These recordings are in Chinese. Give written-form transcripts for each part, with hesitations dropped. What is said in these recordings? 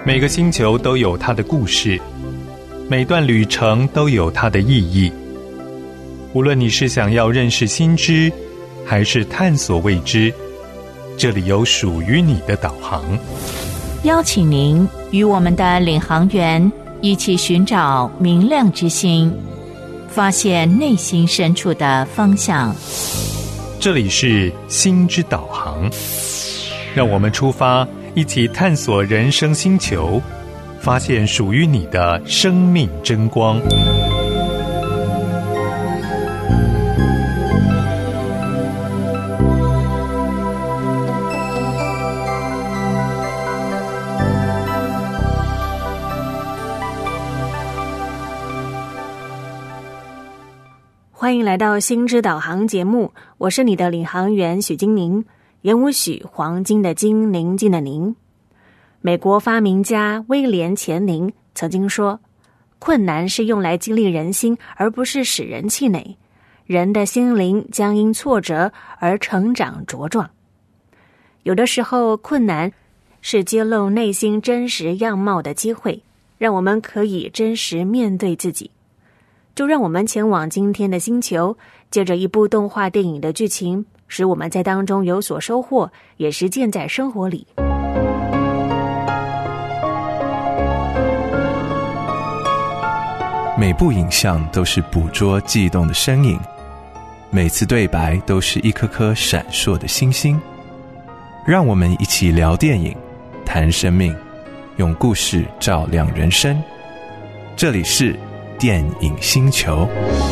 每个星球都有它的故事，每段旅程都有它的意义。无论你是想要认识新知，还是探索未知，这里有属于你的导航。 邀请您与我们的领航员一起寻找明亮之星，发现内心深处的方向。 这里是心之导航，让我们出发，一起探索人生星球，发现属于你的生命真光。 欢迎来到心之导航节目，我是你的领航员许金宁，言无许，黄金的金，宁静的宁。美国发明家威廉·钱宁曾经说，困难是用来激励人心，而不是使人气馁。人的心灵将因挫折而成长茁壮。有的时候，困难是揭露内心真实样貌的机会，让我们可以真实面对自己。就让我们前往今天的星球，借着一部动画电影的剧情，使我们在当中有所收获，也实践在生活里。 每部影像都是捕捉悸动的身影，每次对白都是一颗颗闪烁的星星。让我们一起聊电影，谈生命，用故事照亮人生。这里是电影星球。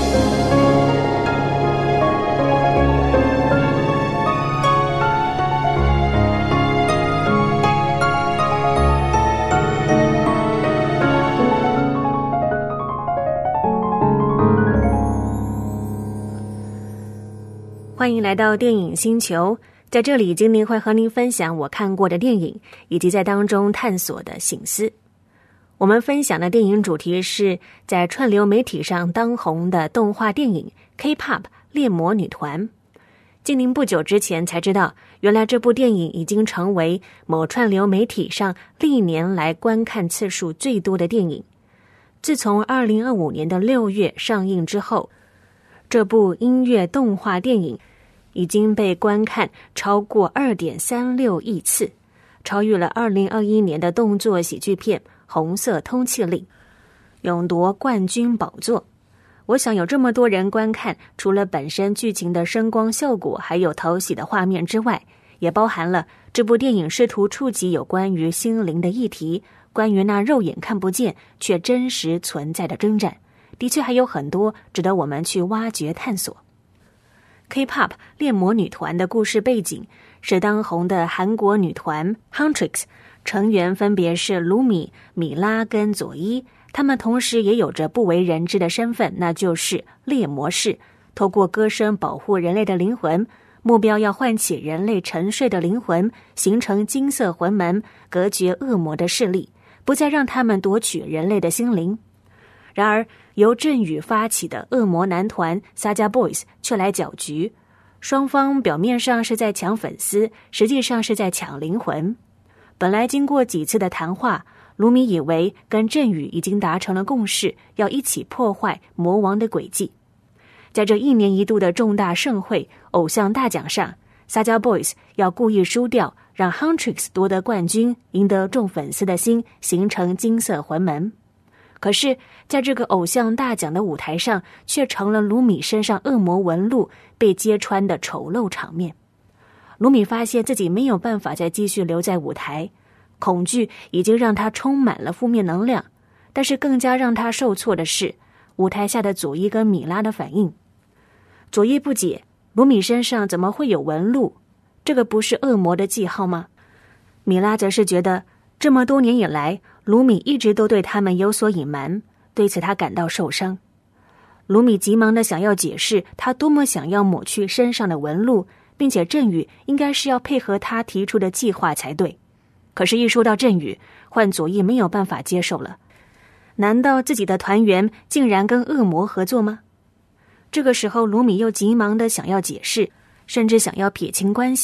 欢迎来到电影星球，在这里今天会和您分享我看过的电影，以及在当中探索的省思。我们分享的电影主题是在串流媒体上当红的动画电影 K-pop 恋魔女团。金宁不久之前才知道，原来这部电影已经成为某串流媒体上历年来观看次数最多的电影。自从2025年的6月上映之后，这部音乐动画电影已经被观看超过 2.36 亿次，超越了2021年的动作喜剧片红色通缉令，勇夺冠军宝座。我想有这么多人观看，除了本身剧情的声光效果还有讨喜的画面之外，也包含了这部电影试图触及有关于心灵的议题，关于那肉眼看不见却真实存在的征战，的确还有很多值得我们去挖掘探索。K-pop 恋魔女团的故事背景是当红的韩国女团 Huntrix， 成员分别是卢米、米拉跟佐伊，他们同时也有着不为人知的身份，那就是猎魔士，透过歌声保护人类的灵魂，目标要唤起人类沉睡的灵魂，形成金色魂门，隔绝恶魔的势力，不再让他们夺取人类的心灵。然而由振宇发起的恶魔男团 Saja Boys 却来搅局，双方表面上是在抢粉丝，实际上是在抢灵魂。本来经过几次的谈话，卢米以为跟振宇已经达成了共识，要一起破坏魔王的诡计。在这1年1度的重大盛会偶像大奖上， Saja Boys 要故意输掉，让 Huntrix 夺得冠军，赢得众粉丝的心，形成金色魂门。可是在这个偶像大奖的舞台上，却成了卢米身上恶魔纹路被揭穿的丑陋场面。卢米发现自己没有办法再继续留在舞台，恐惧已经让他充满了负面能量，但是更加让他受挫的是舞台下的佐伊跟米拉的反应。佐伊不解，卢米身上怎么会有纹路？这个不是恶魔的记号吗？米拉则是觉得这么多年以来，卢米一直都对他们有所隐瞒，对此他感到受伤。卢米急忙地想要解释他多么想要抹去身上的纹路，并且振宇应该是要配合他提出的计划才对。可是一说到振宇，换佐伊没有办法接受了。难道自己的团员竟然跟恶魔合作吗？这个时候卢米又急忙地想要解释，甚至想要撇清关系，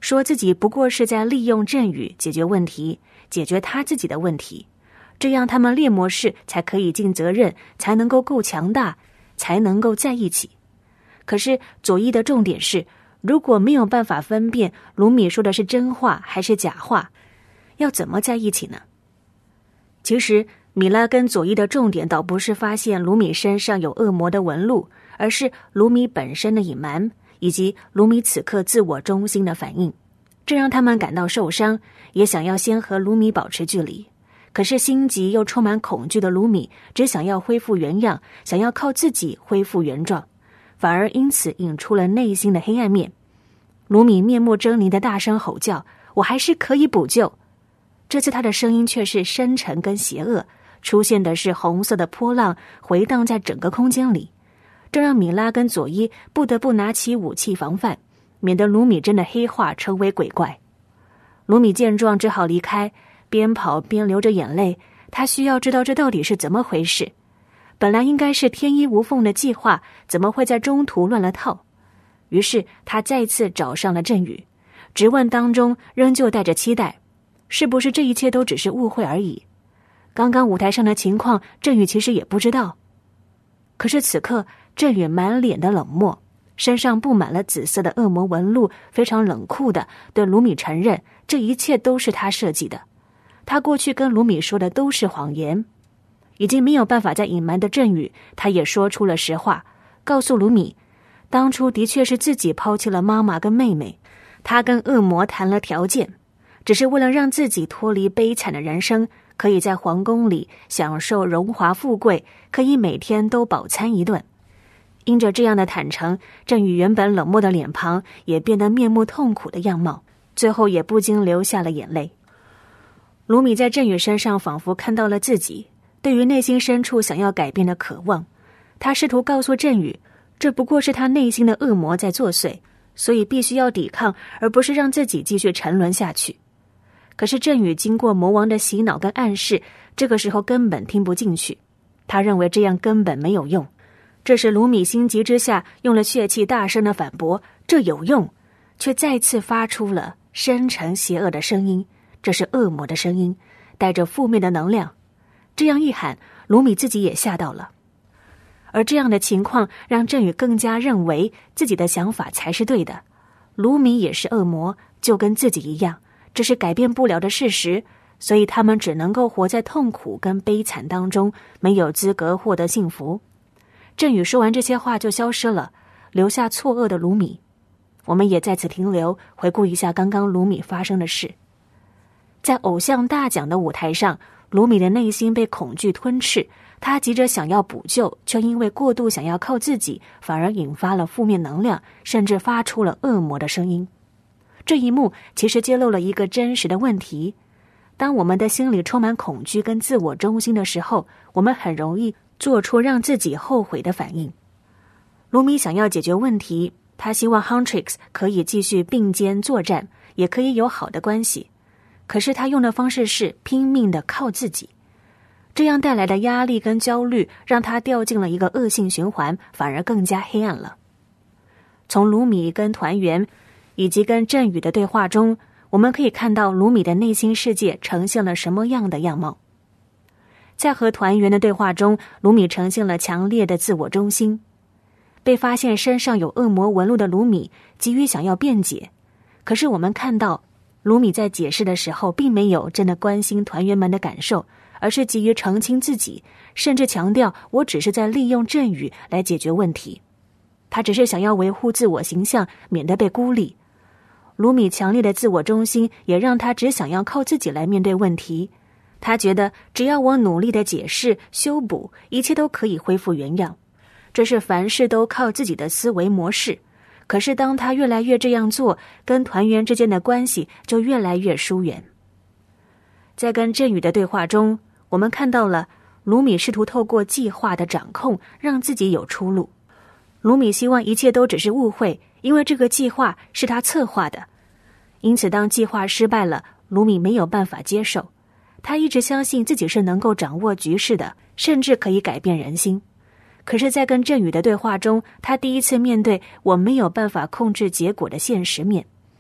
说自己不过是在利用振宇解决问题，解决他自己的问题，这样他们猎魔士才可以尽责任，才能够够强大，才能够在一起。可是佐伊的重点是，如果没有办法分辨卢米说的是真话还是假话，要怎么在一起呢？其实米拉跟佐伊的重点倒不是发现卢米身上有恶魔的纹路，而是卢米本身的隐瞒，以及卢米此刻自我中心的反应，这让他们感到受伤，也想要先和卢米保持距离。可是心急又充满恐惧的卢米只想要恢复原样，想要靠自己恢复原状，反而因此引出了内心的黑暗面。卢米面目狰狞的大声吼叫，我还是可以补救。这次他的声音却是深沉跟邪恶，出现的是红色的波浪，回荡在整个空间里，这让米拉跟佐伊不得不拿起武器防范，免得卢米真的黑化成为鬼怪。卢米见状只好离开，边跑边流着眼泪，他需要知道这到底是怎么回事。本来应该是天衣无缝的计划，怎么会在中途乱了套？于是他再次找上了振宇，质问当中仍旧带着期待，是不是这一切都只是误会而已？刚刚舞台上的情况，振宇其实也不知道。可是此刻振宇满脸的冷漠，身上布满了紫色的恶魔纹路，非常冷酷的对卢米承认这一切都是他设计的，他过去跟卢米说的都是谎言。已经没有办法再隐瞒的振宇，他也说出了实话，告诉卢米，当初的确是自己抛弃了妈妈跟妹妹，他跟恶魔谈了条件，只是为了让自己脱离悲惨的人生，可以在皇宫里享受荣华富贵，可以每天都饱餐一顿。因着这样的坦诚，振宇原本冷漠的脸庞也变得面目痛苦的样貌，最后也不禁流下了眼泪。卢米在振宇身上仿佛看到了自己对于内心深处想要改变的渴望，他试图告诉振宇，这不过是他内心的恶魔在作祟，所以必须要抵抗，而不是让自己继续沉沦下去。可是振宇经过魔王的洗脑跟暗示，这个时候根本听不进去，他认为这样根本没有用。这时卢米心急之下用了血气大声的反驳，这有用，却再次发出了深沉邪恶的声音，这是恶魔的声音，带着负面的能量。这样一喊，卢米自己也吓到了。而这样的情况让振宇更加认为自己的想法才是对的，卢米也是恶魔，就跟自己一样，这是改变不了的事实，所以他们只能够活在痛苦跟悲惨当中，没有资格获得幸福。振宇说完这些话就消失了，留下错愕的卢米。我们也在此停留，回顾一下刚刚卢米发生的事。在偶像大奖的舞台上，卢米的内心被恐惧吞噬，他急着想要补救，却因为过度想要靠自己，反而引发了负面能量，甚至发出了恶魔的声音。这一幕其实揭露了一个真实的问题，当我们的心里充满恐惧跟自我中心的时候，我们很容易做出让自己后悔的反应。卢米想要解决问题，他希望 Huntrix 可以继续并肩作战，也可以有好的关系，可是他用的方式是拼命的靠自己，这样带来的压力跟焦虑让他掉进了一个恶性循环，反而更加黑暗了。从卢米跟团员以及跟振宇的对话中，我们可以看到卢米的内心世界呈现了什么样的样貌。在和团员的对话中，卢米呈现了强烈的自我中心。被发现身上有恶魔纹路的卢米急于想要辩解，可是我们看到卢米在解释的时候并没有真的关心团员们的感受，而是急于澄清自己，甚至强调我只是在利用振宇来解决问题。他只是想要维护自我形象，免得被孤立。卢米强烈的自我中心也让他只想要靠自己来面对问题。他觉得只要我努力的解释修补，一切都可以恢复原样，这是凡事都靠自己的思维模式。可是当他越来越这样做，跟团员之间的关系就越来越疏远。在跟振宇的对话中，我们看到了卢米试图透过计划的掌控让自己有出路。卢米希望一切都只是误会，因为这个计划是他策划的。因此当计划失败了，卢米没有办法接受。他一直相信自己是能够掌握局势的，甚至可以改变人心。可是在跟振宇的对话中，他第一次面对我没有办法控制结果的现实面。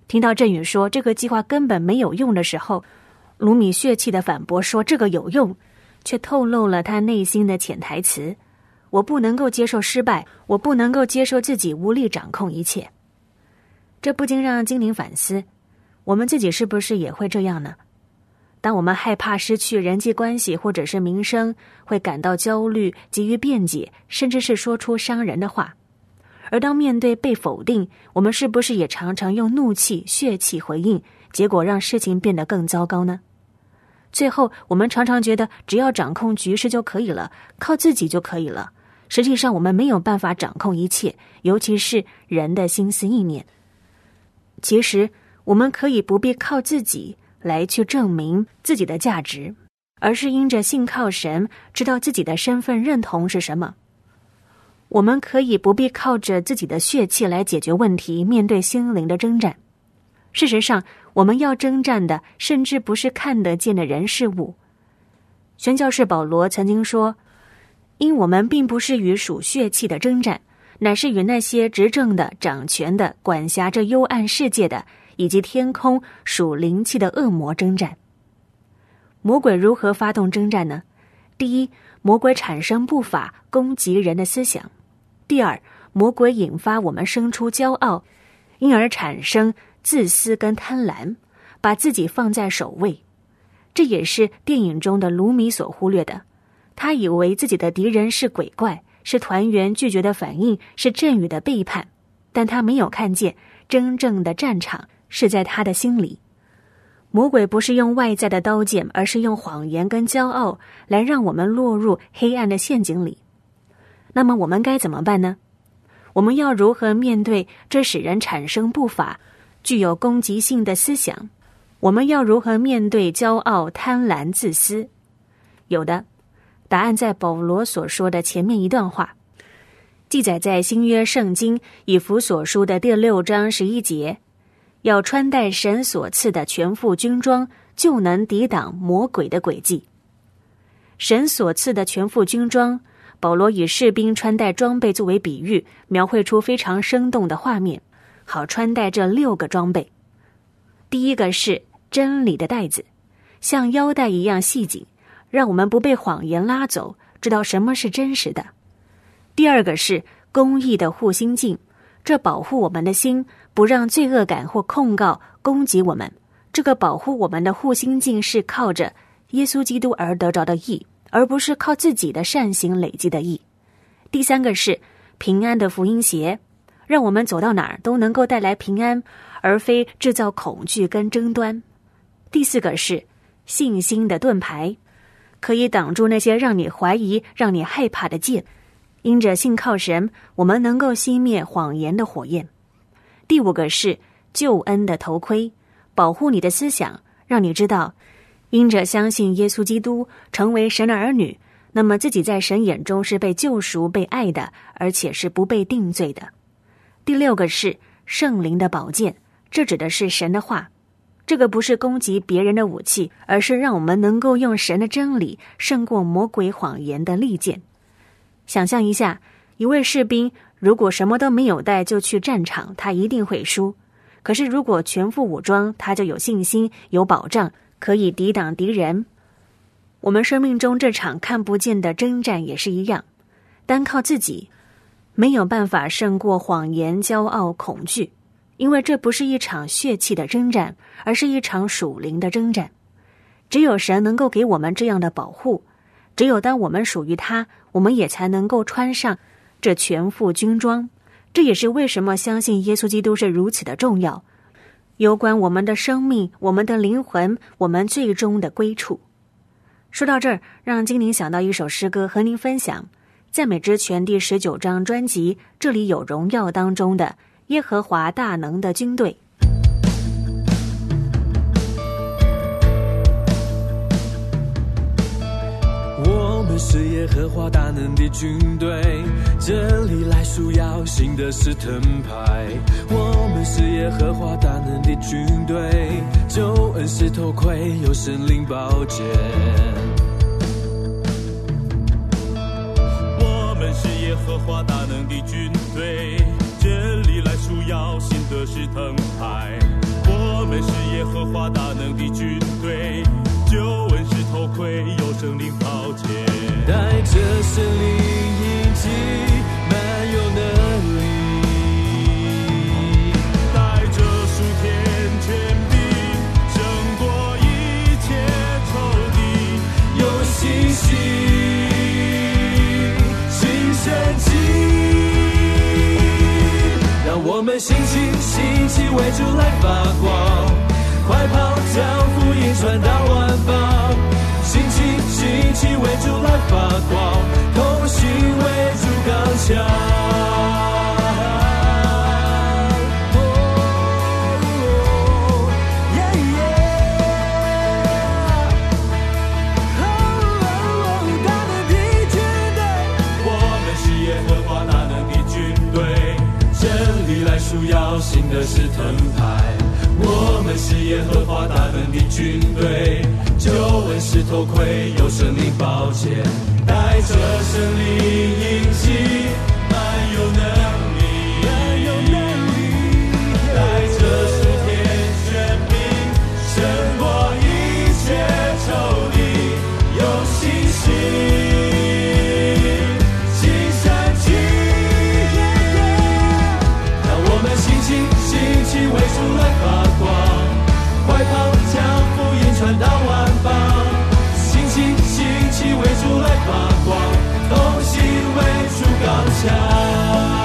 听到振宇说这个计划根本没有用的时候，卢米血气地反驳说这个有用，却透露了他内心的潜台词：我不能够接受失败，我不能够接受自己无力掌控一切。这不禁让精灵反思，我们自己是不是也会这样呢？当我们害怕失去人际关系或者是名声，会感到焦虑，急于辩解，甚至是说出伤人的话。而当面对被否定，我们是不是也常常用怒气、血气回应，结果让事情变得更糟糕呢？最后，我们常常觉得只要掌控局势就可以了，靠自己就可以了。实际上，我们没有办法掌控一切，尤其是人的心思意念。其实，我们可以不必靠自己来去证明自己的价值，而是因着信靠神，知道自己的身份认同是什么。我们可以不必靠着自己的血气来解决问题，面对心灵的征战。事实上，我们要征战的甚至不是看得见的人事物。宣教士保罗曾经说，因我们并不是与属血气的征战，乃是与那些执政的、掌权的、管辖着幽暗世界的，以及天空属灵气的恶魔征战。魔鬼如何发动征战呢？第一，魔鬼产生不法攻击人的思想；第二，魔鬼引发我们生出骄傲，因而产生自私跟贪婪，把自己放在首位。这也是电影中的卢米所忽略的。他以为自己的敌人是鬼怪，是团员拒绝的反应，是振宇的背叛，但他没有看见真正的战场是在他的心里。魔鬼不是用外在的刀剑，而是用谎言跟骄傲来让我们落入黑暗的陷阱里。那么我们该怎么办呢？我们要如何面对这使人产生不法、具有攻击性的思想？我们要如何面对骄傲、贪婪、自私？有的答案在保罗所说的前面一段话，记载在新约圣经以弗所书的第6章11节，要穿戴神所赐的全副军装，就能抵挡魔鬼的诡计。神所赐的全副军装，保罗以士兵穿戴装备作为比喻，描绘出非常生动的画面，好穿戴这6个装备。第一个是真理的带子，像腰带一样细紧，让我们不被谎言拉走，知道什么是真实的。第二个是公义的护心镜，这保护我们的心，不让罪恶感或控告攻击我们。这个保护我们的护心镜是靠着耶稣基督而得着的义，而不是靠自己的善行累积的义。第三个是平安的福音鞋，让我们走到哪儿都能够带来平安，而非制造恐惧跟争端。第四个是信心的盾牌，可以挡住那些让你怀疑、让你害怕的箭。因着信靠神，我们能够熄灭谎言的火焰。第五个是救恩的头盔，保护你的思想，让你知道，因着相信耶稣基督，成为神的儿女，那么自己在神眼中是被救赎、被爱的，而且是不被定罪的。第六个是圣灵的宝剑，这指的是神的话。这个不是攻击别人的武器，而是让我们能够用神的真理胜过魔鬼谎言的利剑。想象一下，一位士兵如果什么都没有带就去战场，他一定会输。可是如果全副武装，他就有信心、有保障，可以抵挡敌人。我们生命中这场看不见的征战也是一样，单靠自己没有办法胜过谎言、骄傲、恐惧，因为这不是一场血气的征战，而是一场属灵的征战。只有神能够给我们这样的保护，只有当我们属于他，我们也才能够穿上这全副军装。这也是为什么相信耶稣基督是如此的重要，有关我们的生命、我们的灵魂、我们最终的归处。说到这儿，让精灵想到一首诗歌和您分享，赞美之泉第19章专辑《这里有荣耀》当中的耶和华大能的军队。 我们是耶和华大能的军队，这里来束腰行的是盾牌。我们是耶和华大能的军队，救恩是头盔，有神灵宝剑。 我们是耶和华大能的军队，这里来束腰行的是盾牌。 我们是耶和华大能的军队，救恩是头盔，有圣灵宝剑， 带着神灵印记，满有能力， 带着属天权柄，胜过一切仇敌， 有信心行神迹，让我们兴起为主来发光，快跑将福音传到万邦，兴起为主来发光，同心为主刚强。主要行的是盾牌，我们是耶和华大能的军队，救恩是头盔，有圣灵宝剑，带着圣灵印记，满有能力，带着属天权柄，胜过一切仇敌，有信心为主来发光，快跑将福音传到万邦，兴起为主来发光，同心为主刚强。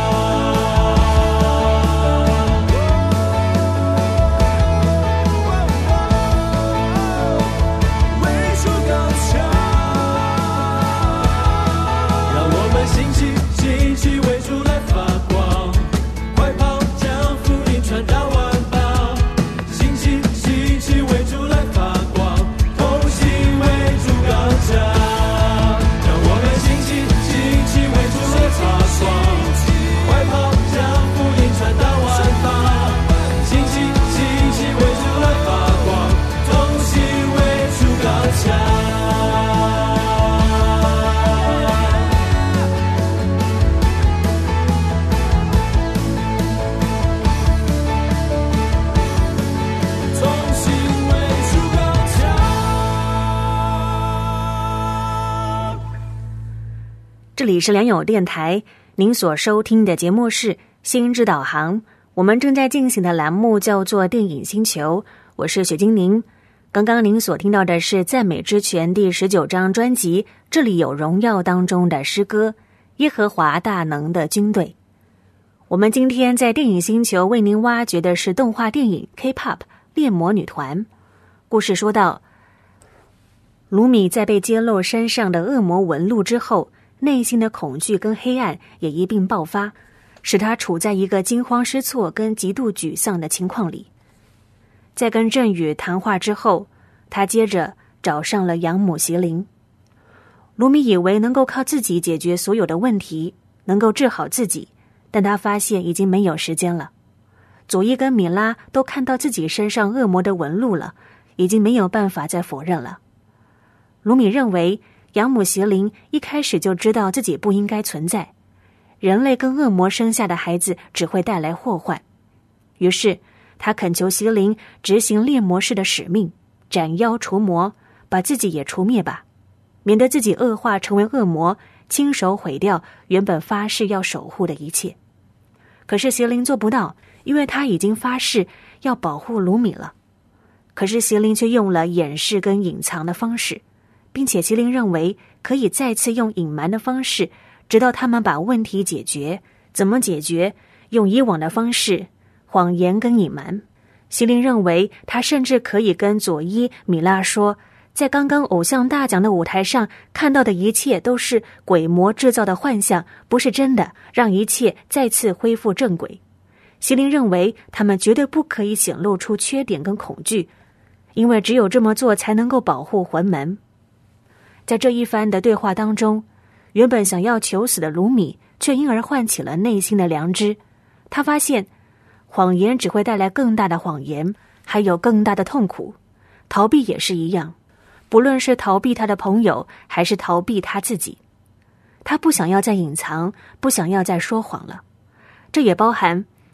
这里是良友电台，您所收听的节目是心之导航，我们正在进行的栏目叫做电影星球，我是雪精灵。刚刚您所听到的是赞美之泉第19章专辑这里有荣耀当中的诗歌耶和华大能的军队。我们今天在电影星球为您挖掘的是动画电影 K-POP 恋魔女团。故事说到，卢米在被揭露身上的恶魔纹路之后，内心的恐惧跟黑暗也一并爆发，使他处在一个惊慌失措跟极度沮丧的情况里。在跟振宇谈话之后，他接着找上了养母席琳。卢米以为能够靠自己解决所有的问题，能够治好自己，但他发现已经没有时间了。佐伊跟米拉都看到自己身上恶魔的纹路了，已经没有办法再否认了。卢米认为养母席琳一开始就知道自己不应该存在，人类跟恶魔生下的孩子只会带来祸患。于是他恳求席琳执行猎魔士的使命，斩妖除魔，把自己也除灭吧，免得自己恶化成为恶魔，亲手毁掉原本发誓要守护的一切。可是席琳做不到，因为他已经发誓要保护卢米了。可是席琳却用了掩饰跟隐藏的方式，并且席琳认为可以再次用隐瞒的方式，直到他们把问题解决。怎么解决？用以往的方式，谎言跟隐瞒。席琳认为他甚至可以跟佐伊、米拉说，在刚刚偶像大奖的舞台上看到的一切都是鬼魔制造的幻象，不是真的，让一切再次恢复正轨。席琳认为他们绝对不可以显露出缺点跟恐惧，因为只有这么做才能够保护魂门。在这一番的对话当中，原本想要求死的卢米却因而唤起了内心的良知。他发现谎言只会带来更大的谎言，还有更大的痛苦。逃避也是一样，不论是逃避他的朋友，还是逃避他自己。他不想要再隐藏，不想要再说谎了。这也包含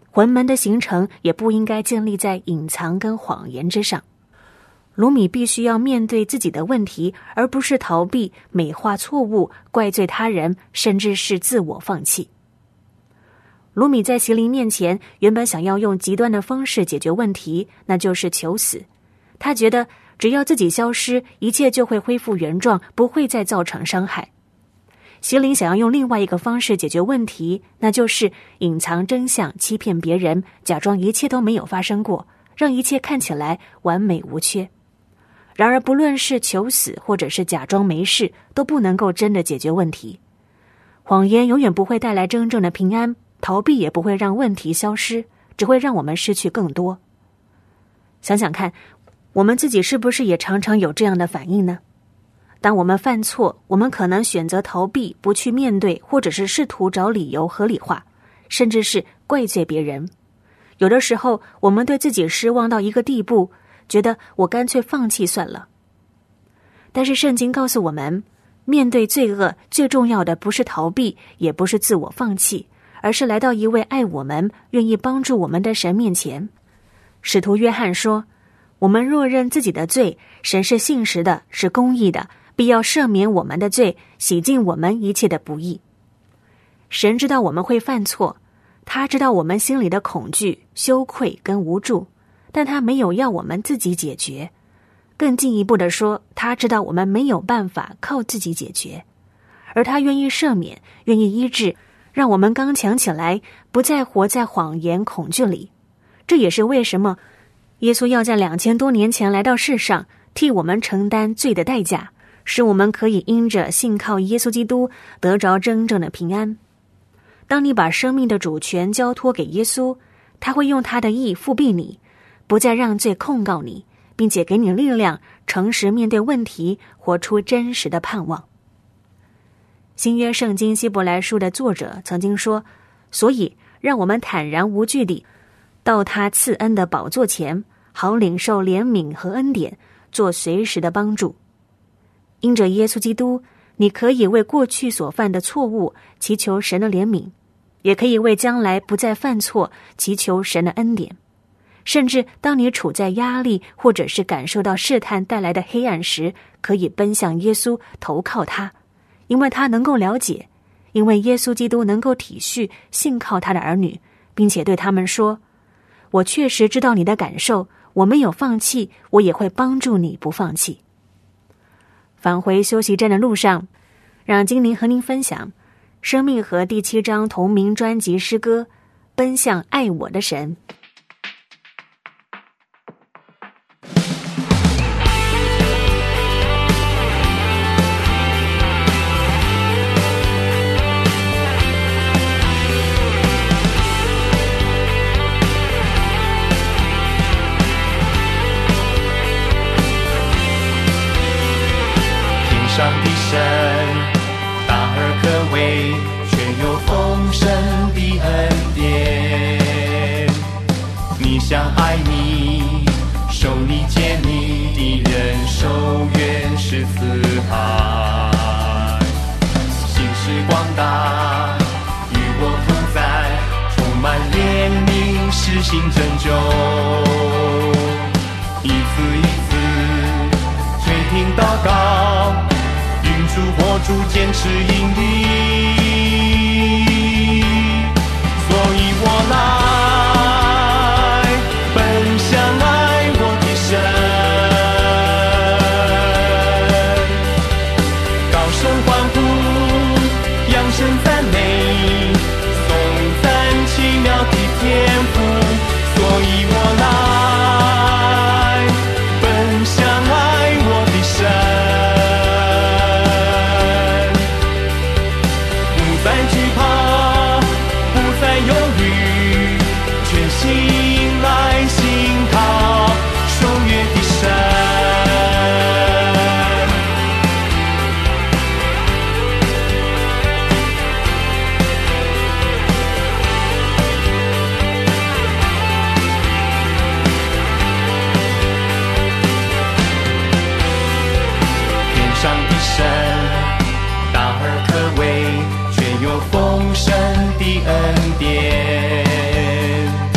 魂门的形成也不应该建立在隐藏跟谎言之上。鲁米必须要面对自己的问题，而不是逃避、美化错误、怪罪他人，甚至是自我放弃。鲁米在邪灵面前原本想要用极端的方式解决问题，那就是求死。他觉得只要自己消失，一切就会恢复原状，不会再造成伤害。邪灵想要用另外一个方式解决问题，那就是隐藏真相，欺骗别人，假装一切都没有发生过，让一切看起来完美无缺。然而不论是求死或者是假装没事，都不能够真的解决问题。谎言永远不会带来真正的平安，逃避也不会让问题消失，只会让我们失去更多。想想看，我们自己是不是也常常有这样的反应呢？当我们犯错，我们可能选择逃避，不去面对，或者是试图找理由合理化，甚至是怪罪别人。有的时候，我们对自己失望到一个地步，觉得我干脆放弃算了。但是圣经告诉我们，面对罪恶，最重要的不是逃避，也不是自我放弃，而是来到一位爱我们、愿意帮助我们的神面前。使徒约翰说，我们若认自己的罪，神是信实的，是公义的，必要赦免我们的罪，洗净我们一切的不义。神知道我们会犯错，他知道我们心里的恐惧、羞愧跟无助，但他没有要我们自己解决。更进一步的说，他知道我们没有办法靠自己解决，而他愿意赦免，愿意医治，让我们刚强起来，不再活在谎言、恐惧里。这也是为什么耶稣要在2000多年前来到世上，替我们承担罪的代价，使我们可以因着信靠耶稣基督，得着真正的平安。当你把生命的主权交托给耶稣，他会用他的义复辟你，不再让罪控告你，并且给你力量，诚实面对问题，活出真实的盼望。新约圣经希伯来书的作者曾经说，所以让我们坦然无惧地到他赐恩的宝座前，好领受怜悯和恩典，做随时的帮助。因着耶稣基督，你可以为过去所犯的错误祈求神的怜悯，也可以为将来不再犯错祈求神的恩典。甚至当你处在压力或者是感受到试探带来的黑暗时，可以奔向耶稣，投靠他，因为他能够了解，因为耶稣基督能够体恤信靠他的儿女，并且对他们说，我确实知道你的感受，我没有放弃，我也会帮助你不放弃。返回休息站的路上，让精灵和您分享生命和第7章同名专辑诗歌《奔向爱我的神》。 上的神大而可畏，却有丰盛的恩典。你想爱你，受你见你的人，受远是四海。心是广大，与我同在，充满怜悯，施行拯救。一次一次垂听祷告，主活出坚持引领，所以我来奔向爱我的神，高声欢呼，扬声赞美，颂赞奇妙的天赋，所以我来奔向爱我的神。丰盛的恩典，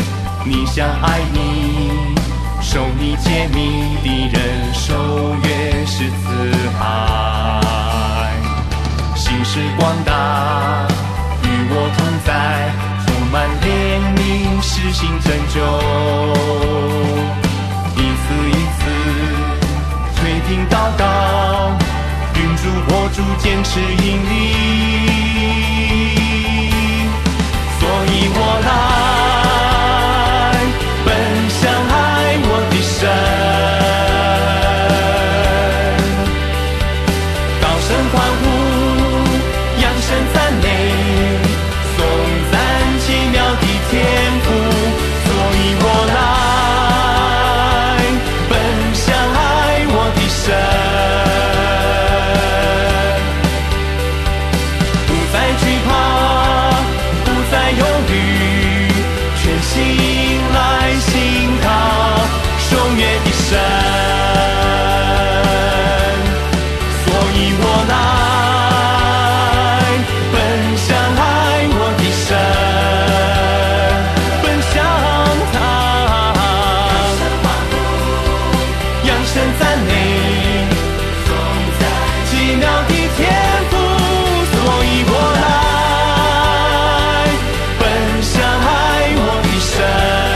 爱你，受你诫命的人受越是慈爱。心是广大，与我同在，充满怜悯，施行拯救。一次一次垂听祷告，允主我主坚持引领。所以我来奔向爱我的神，高声欢呼，扬声赞美，颂赞奇妙的天赋。所以我来奔向爱我的神，不再惧怕，不再犹豫，全心来信靠守约的神。所以我来奔向爱我的神，奔向他，扬声赞美，奇妙的天赋。所以我来奔向爱我的神，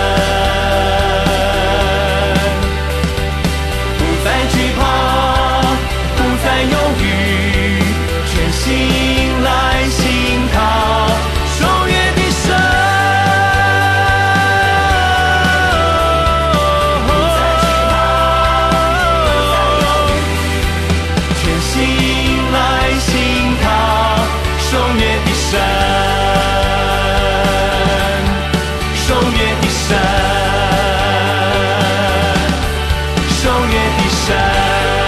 不再惧怕，不再犹豫，全心来信靠守约的神。全心来信靠守约的神，守约的神，守约的神。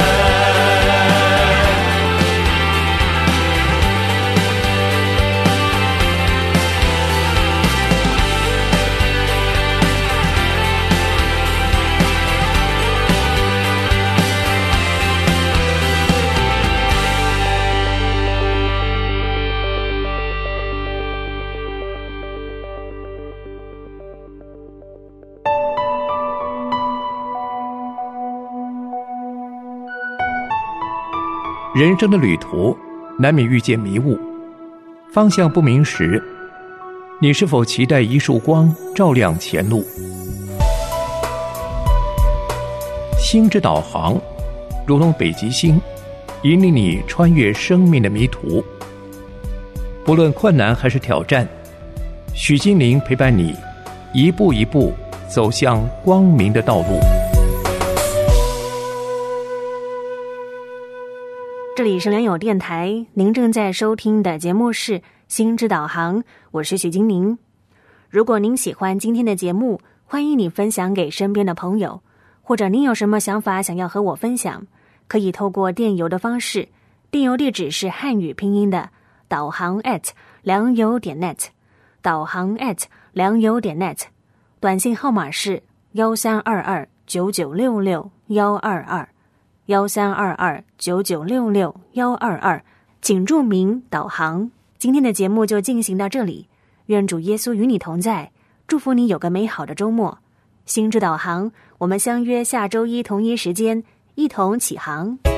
人生的旅途难免遇见迷雾，方向不明时，你是否期待一束光照亮前路？星之导航如同北极星，引领你穿越生命的迷途。不论困难还是挑战，许金玲陪伴你一步一步走向光明的道路。 这里是良友电台，您正在收听的节目是星之导航，我是许金玲。如果您喜欢今天的节目，欢迎你分享给身边的朋友，或者您有什么想法想要和我分享，可以透过电邮的方式，电邮地址是汉语拼音的导航@良友.net， 导航@良友.net， 短信号码是132299661122。132299661122，请注明导航。今天的节目就进行到这里，愿主耶稣与你同在，祝福你有个美好的周末。星之导航，我们相约下周一同一时间，一同起航。